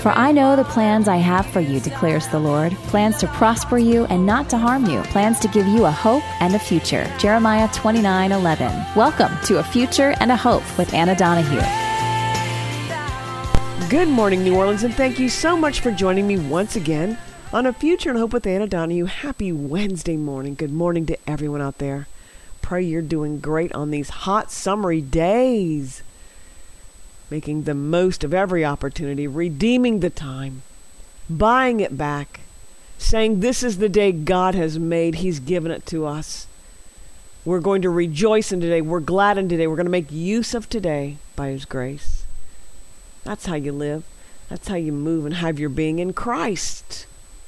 For I know the plans I have for you, declares the Lord, plans to prosper you and not to harm you, plans to give you a hope and a future. Jeremiah 29:11. Welcome to A Future and a Hope with Anna Donahue. Good morning, New Orleans, and thank you so much for joining me once again on A Future and Hope with Anna Donahue. Happy Wednesday morning. Good morning to everyone out there. Pray you're doing great on these hot, summery days. Making the most of every opportunity, redeeming the time, buying it back, saying this is the day God has made. He's given it to us. We're going to rejoice in today. We're glad in today. We're going to make use of today by His grace. That's how you live. That's how you move and have your being in Christ.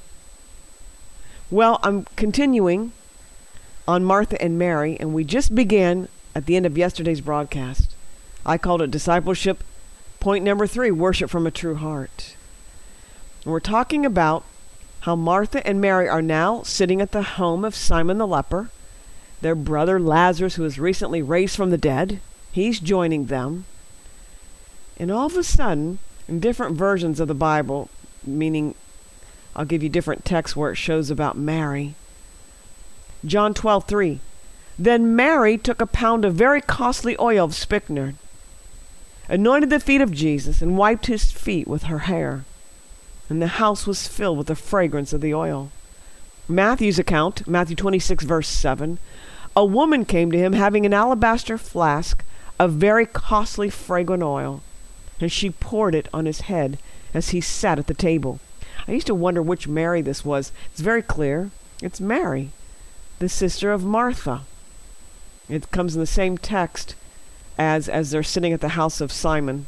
Well, I'm continuing on Martha and Mary, and we just began at the end of yesterday's broadcast. I called it discipleship. Point number 3, worship from a true heart. And we're talking about how Martha and Mary are now sitting at the home of Simon the leper. Their brother Lazarus, who was recently raised from the dead, he's joining them. And all of a sudden, in different versions of the Bible, meaning I'll give you different texts where it shows about Mary. John 12:3. Then Mary took a pound of very costly oil of spikenard, anointed the feet of Jesus, and wiped his feet with her hair. And the house was filled with the fragrance of the oil. Matthew's account, Matthew 26, verse 7. A woman came to him having an alabaster flask of very costly fragrant oil, and she poured it on his head as he sat at the table. I used to wonder which Mary this was. It's very clear. It's Mary, the sister of Martha. It comes in the same text as they're sitting at the house of Simon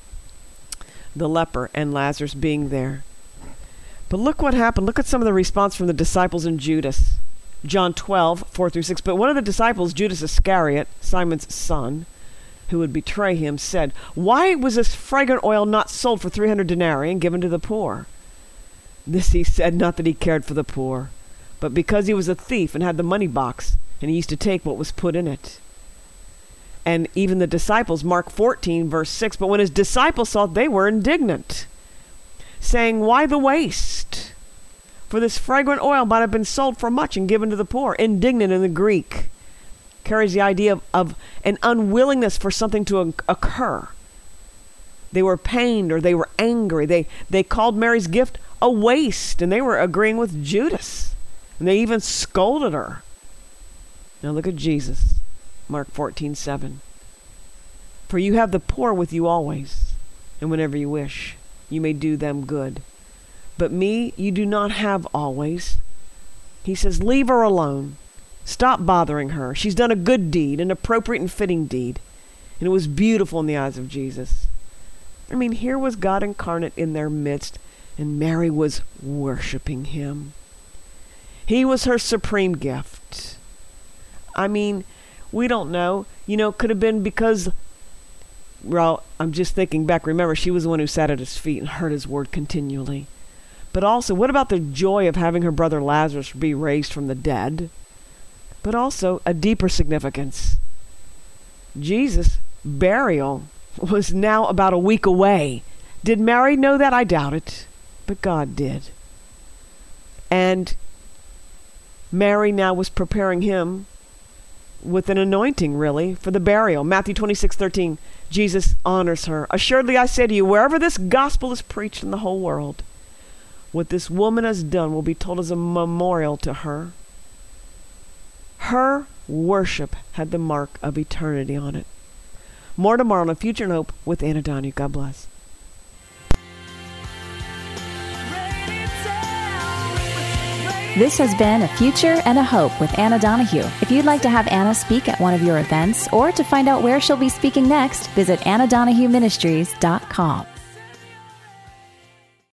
the leper and Lazarus being there. But look what happened. Look at some of the response from the disciples and Judas. John 12:4-6. But one of the disciples, Judas Iscariot, Simon's son, who would betray him, said, "Why was this fragrant oil not sold for 300 denarii and given to the poor?" This he said, not that he cared for the poor, but because he was a thief and had the money box, and he used to take what was put in it. And even the disciples, Mark 14, verse 6, but when his disciples saw it, they were indignant, saying, "Why the waste? For this fragrant oil might have been sold for much and given to the poor." Indignant in the Greek carries the idea of an unwillingness for something to occur. They were pained or they were angry. They called Mary's gift a waste, and they were agreeing with Judas. And they even scolded her. Now look at Jesus. Mark 14:7. For you have the poor with you always, and whenever you wish, you may do them good. But me you do not have always. He says, leave her alone. Stop bothering her. She's done a good deed, an appropriate and fitting deed. And it was beautiful in the eyes of Jesus. I mean, here was God incarnate in their midst, and Mary was worshiping Him. He was her supreme gift. I mean, we don't know. Could have been because, well, I'm just thinking back. Remember, she was the one who sat at His feet and heard His word continually. But also, what about the joy of having her brother Lazarus be raised from the dead? But also, a deeper significance. Jesus' burial was now about a week away. Did Mary know that? I doubt it. But God did. And Mary now was preparing Him with an anointing, really, for the burial. Matthew 26:13, Jesus honors her. Assuredly I say to you, wherever this gospel is preached in the whole world, what this woman has done will be told as a memorial to her. Her worship had the mark of eternity on it. More tomorrow on A Future and Hope with Anna Donahue. God bless. This has been A Future and a Hope with Anna Donahue. If you'd like to have Anna speak at one of your events or to find out where she'll be speaking next, visit AnnaDonahueMinistries.com.